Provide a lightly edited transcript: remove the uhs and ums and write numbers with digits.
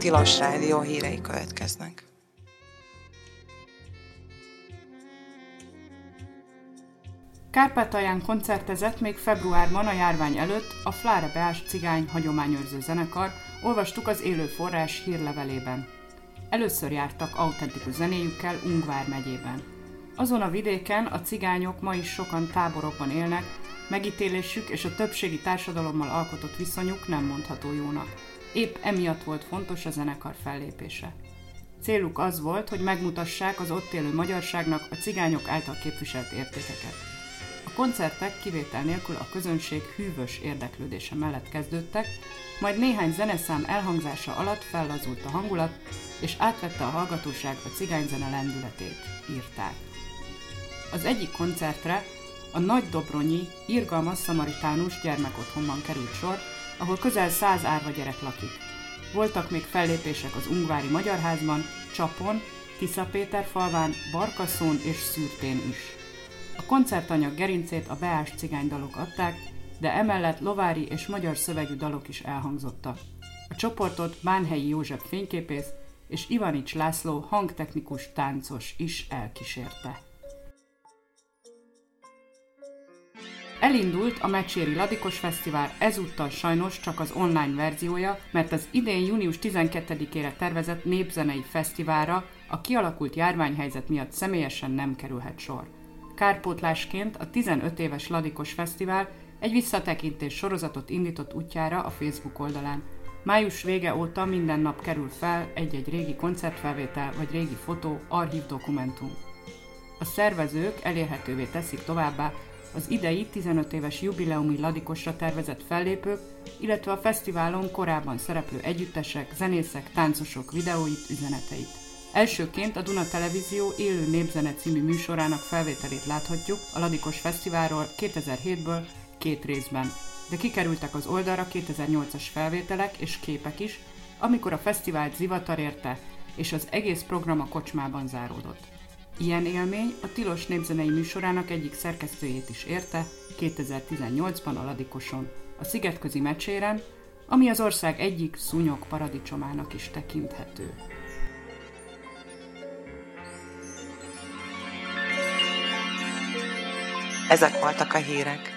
Tilos Rádió hírei következnek. Kárpátalján koncertezett még februárban a járvány előtt a Fláre Beás cigány hagyományőrző zenekar, olvastuk az Élő Forrás hírlevelében. Először jártak autentikus zenéjükkel Ungvár megyében. Azon a vidéken a cigányok ma is sokan táborokban élnek, megítélésük és a többségi társadalommal alkotott viszonyuk nem mondható jónak. Épp emiatt volt fontos a zenekar fellépése. Céluk az volt, hogy megmutassák az ott élő magyarságnak a cigányok által képviselt értékeket. A koncertek kivétel nélkül a közönség hűvös érdeklődése mellett kezdődtek, majd néhány zeneszám elhangzása alatt fellazult a hangulat, és átvette a hallgatóság a cigányzene lendületét, írták. Az egyik koncertre a Nagydobronyi Irgalmas Szamaritánus gyermekotthonban került sor, ahol közel 100 árva gyerek lakik. Voltak még fellépések az Ungvári Magyarházban, Csapon, Tiszapéterfalván, Barkaszón és Szürtén is. A koncertanyag gerincét a beás cigánydalok adták, de emellett lovári és magyar szövegű dalok is elhangzottak. A csoportot Bánhelyi József fényképész és Ivanics László hangtechnikus táncos is elkísérte. Elindult a Mecséri Ladikos Fesztivál, ezúttal sajnos csak az online verziója, mert az idén június 12-ére tervezett népzenei fesztiválra a kialakult járványhelyzet miatt személyesen nem kerülhet sor. Kárpótlásként a 15 éves Ladikos Fesztivál egy visszatekintés sorozatot indított útjára a Facebook oldalán. Május vége óta minden nap kerül fel egy-egy régi koncertfelvétel vagy régi fotó, archív dokumentum. A szervezők elérhetővé teszik továbbá az idei 15 éves jubileumi Ladikosra tervezett fellépők, illetve a fesztiválon korábban szereplő együttesek, zenészek, táncosok videóit, üzeneteit. Elsőként a Duna Televízió Élő Népzene című műsorának felvételét láthatjuk a Ladikos Fesztiválról 2007-ből 2 részben, de kikerültek az oldalra 2008-as felvételek és képek is, amikor a fesztivált zivatar érte, és az egész program a kocsmában záródott. Ilyen élmény a Tilos népzenei műsorának egyik szerkesztőjét is érte 2018-ban a Ladikoson, a Szigetközi Mecséren, ami az ország egyik szúnyog paradicsomának is tekinthető. Ezek voltak a hírek.